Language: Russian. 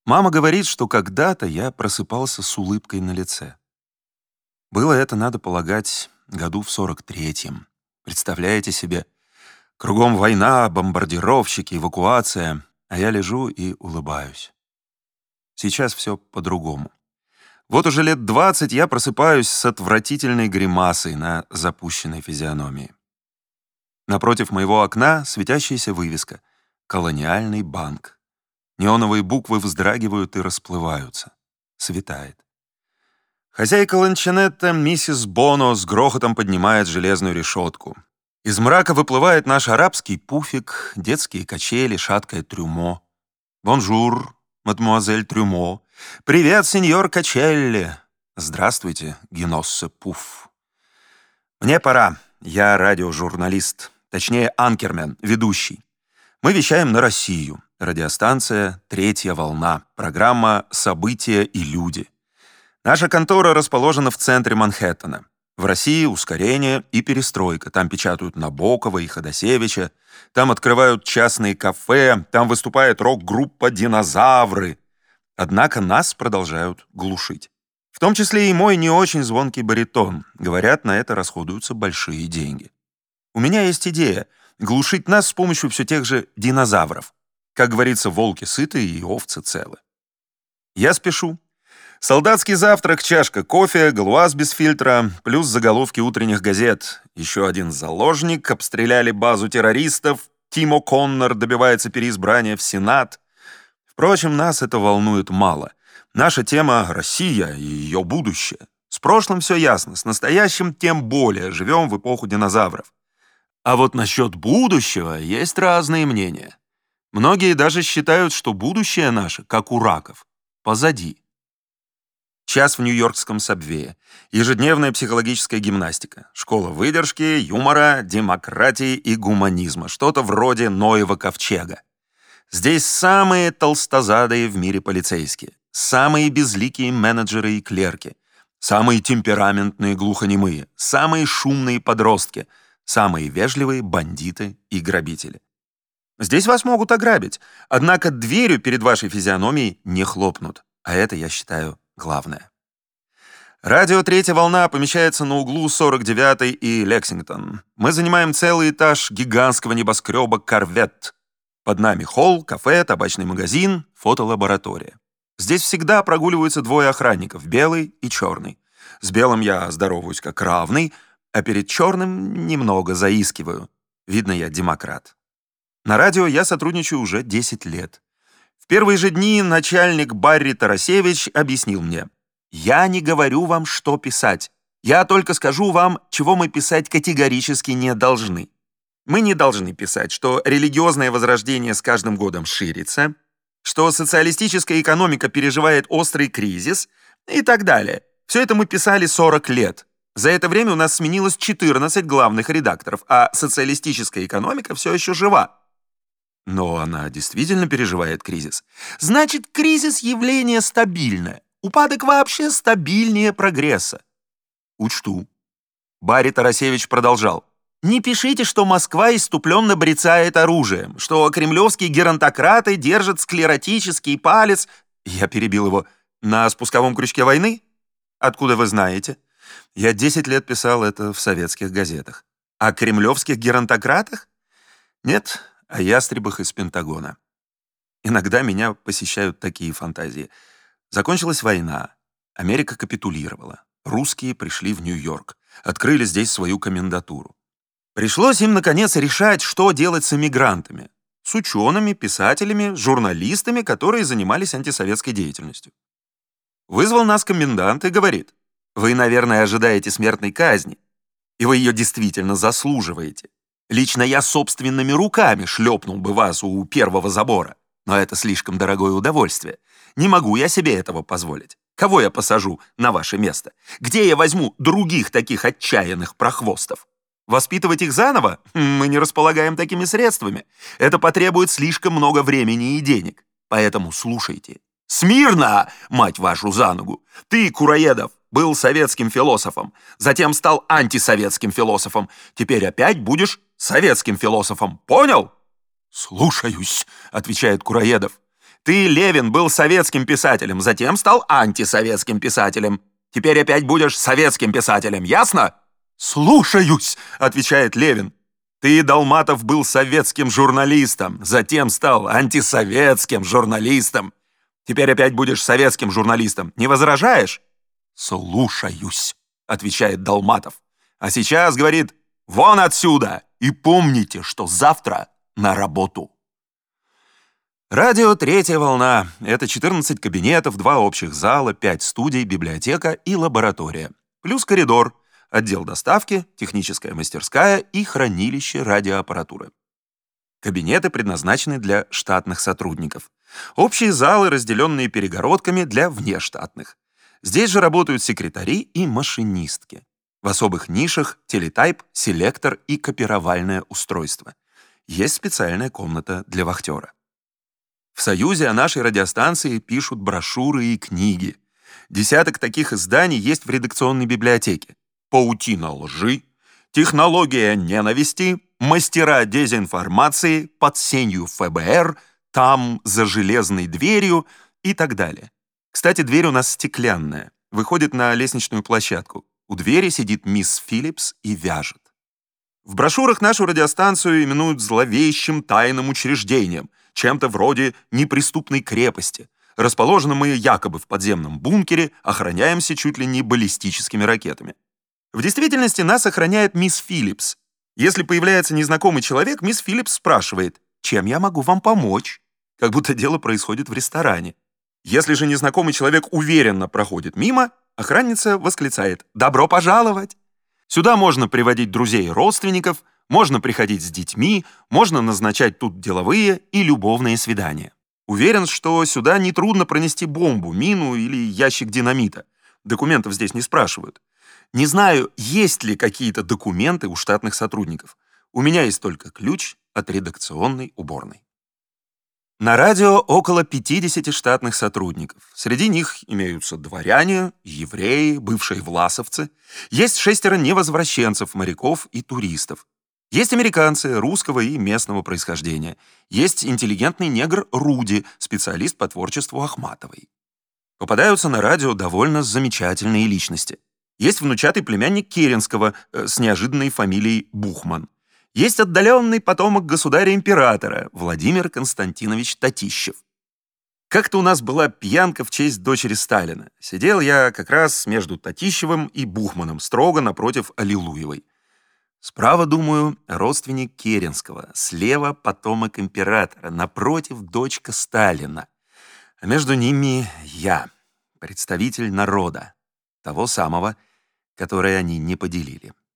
Мама говорит, что когда-то я просыпался с улыбкой на лице. Было это, надо полагать, году в 43-м. Представляете себе, кругом война, бомбардировщики, эвакуация, а я лежу и улыбаюсь. Сейчас все по-другому. Вот уже лет 20 я просыпаюсь с отвратительной гримасой на запущенной физиономии. Напротив моего окна светящаяся вывеска «Колониальный банк». Неоновые буквы вздрагивают и расплываются. Светает. Хозяйка ланчонетта, миссис Боно, с грохотом поднимает железную решетку. Из мрака выплывает наш арабский пуфик, детские качели, шаткое трюмо. «Бонжур, мадемуазель Трюмо». «Привет, сеньор Качелли». «Здравствуйте, Геноссе Пуф». Мне пора. Я радиожурналист, точнее, анкермен, ведущий. Мы вещаем на Россию. Радиостанция «Третья волна». Программа «События и люди». Наша контора расположена в центре Манхэттена. В России ускорение и перестройка. Там печатают Набокова и Ходосевича. Там открывают частные кафе. Там выступает рок-группа «Динозавры». Однако нас продолжают глушить. В том числе и мой не очень звонкий баритон. Говорят, на это расходуются большие деньги. У меня есть идея глушить нас с помощью все тех же динозавров. Как говорится, волки сыты и овцы целы. Я спешу. Солдатский завтрак, чашка кофе, галуаз без фильтра, плюс заголовки утренних газет. Еще один заложник, обстреляли базу террористов, Тим О'Коннор добивается переизбрания в Сенат. Впрочем, нас это волнует мало. Наша тема — Россия и ее будущее. С прошлым все ясно, с настоящим тем более. Живем в эпоху динозавров. А вот насчет будущего есть разные мнения. Многие даже считают, что будущее наше, как у раков, позади. Час в нью-йоркском сабвее. Ежедневная психологическая гимнастика. Школа выдержки, юмора, демократии и гуманизма. Что-то вроде Ноева ковчега. Здесь самые толстозадые в мире полицейские, самые безликие менеджеры и клерки, самые темпераментные глухонемые, самые шумные подростки, самые вежливые бандиты и грабители. Здесь вас могут ограбить, однако дверью перед вашей физиономией не хлопнут, а это, я считаю, главное. Радио «Третья волна» помещается на углу 49-й и Лексингтон. Мы занимаем целый этаж гигантского небоскреба «Корвет». Под нами холл, кафе, табачный магазин, фотолаборатория. Здесь всегда прогуливаются двое охранников, белый и черный. С белым я здороваюсь как равный, а перед черным немного заискиваю. Видно, я демократ. На радио я сотрудничаю уже 10 лет. В первые же дни начальник Барри Тарасевич объяснил мне: «Я не говорю вам, что писать. Я только скажу вам, чего мы писать категорически не должны. Мы не должны писать, что религиозное возрождение с каждым годом ширится, что социалистическая экономика переживает острый кризис и так далее. Все это мы писали 40 лет. За это время у нас сменилось 14 главных редакторов, а социалистическая экономика все еще жива». Но она действительно переживает кризис. Значит, кризис — явление стабильное. Упадок вообще стабильнее прогресса. Учту. Барри Тарасевич продолжал. Не пишите, что Москва исступленно брецает оружием, что кремлевские геронтократы держат склеротический палец, я перебил его, на спусковом крючке войны? Откуда вы знаете? Я 10 лет писал это в советских газетах. О кремлевских геронтократах? Нет, о ястребах из Пентагона. Иногда меня посещают такие фантазии. Закончилась война, Америка капитулировала, русские пришли в Нью-Йорк, открыли здесь свою комендатуру. Пришлось им, наконец, решать, что делать с эмигрантами, с учеными, писателями, журналистами, которые занимались антисоветской деятельностью. Вызвал нас комендант и говорит: «Вы, наверное, ожидаете смертной казни, и вы ее действительно заслуживаете. Лично я собственными руками шлепнул бы вас у первого забора, но это слишком дорогое удовольствие. Не могу я себе этого позволить. Кого я посажу на ваше место? Где я возьму других таких отчаянных прохвостов? Воспитывать их заново? Мы не располагаем такими средствами. Это потребует слишком много времени и денег. Поэтому слушайте. Смирно, мать вашу за ногу! Ты, Кураедов, был советским философом, затем стал антисоветским философом. Теперь опять будешь советским философом. Понял?» «Слушаюсь», — отвечает Кураедов. Ты, Левин, был советским писателем, затем стал антисоветским писателем. Теперь опять будешь советским писателем, ясно? «Слушаюсь», — отвечает Левин. Ты, Долматов, был советским журналистом, затем стал антисоветским журналистом. Теперь опять будешь советским журналистом. Не возражаешь? «Слушаюсь», — отвечает Долматов. А сейчас говорит: «Вон отсюда! И помните, что завтра на работу». Радио «Третья волна» — это 14 кабинетов, 2 общих зала, 5 студий, библиотека и лаборатория. Плюс коридор, отдел доставки, техническая мастерская и хранилище радиоаппаратуры. Кабинеты предназначены для штатных сотрудников. Общие залы, разделенные перегородками, для внештатных. Здесь же работают секретари и машинистки. В особых нишах телетайп, селектор и копировальное устройство. Есть специальная комната для вахтера. В Союзе о нашей радиостанции пишут брошюры и книги. Десяток таких изданий есть в редакционной библиотеке. «Паутина лжи», «Технология ненависти», «Мастера дезинформации», «Под сенью ФБР», «Там, за железной дверью» и так далее. Кстати, дверь у нас стеклянная, выходит на лестничную площадку. У двери сидит мисс Филлипс и вяжет. В брошюрах нашу радиостанцию именуют зловещим тайным учреждением, чем-то вроде неприступной крепости. Расположены мы якобы в подземном бункере, охраняемся чуть ли не баллистическими ракетами. В действительности нас охраняет мисс Филлипс. Если появляется незнакомый человек, мисс Филлипс спрашивает: «Чем я могу вам помочь?» Как будто дело происходит в ресторане. Если же незнакомый человек уверенно проходит мимо, охранница восклицает: «Добро пожаловать!» Сюда можно приводить друзей и родственников, можно приходить с детьми, можно назначать тут деловые и любовные свидания. Уверен, что сюда нетрудно пронести бомбу, мину или ящик динамита. Документов здесь не спрашивают. Не знаю, есть ли какие-то документы у штатных сотрудников. У меня есть только ключ от редакционной уборной. На радио около 50 штатных сотрудников. Среди них имеются дворяне, евреи, бывшие власовцы. Есть 6 невозвращенцев, моряков и туристов. Есть американцы русского и местного происхождения. Есть интеллигентный негр Руди, специалист по творчеству Ахматовой. Попадаются на радио довольно замечательные личности. Есть внучатый племянник Керенского с неожиданной фамилией Бухман. Есть отдаленный потомок государя-императора Владимир Константинович Татищев. Как-то у нас была пьянка в честь дочери Сталина. Сидел я как раз между Татищевым и Бухманом, строго напротив Аллилуевой. Справа, думаю, родственник Керенского, слева потомок императора, напротив дочка Сталина. А между ними я, представитель народа, того самого, который они не поделили.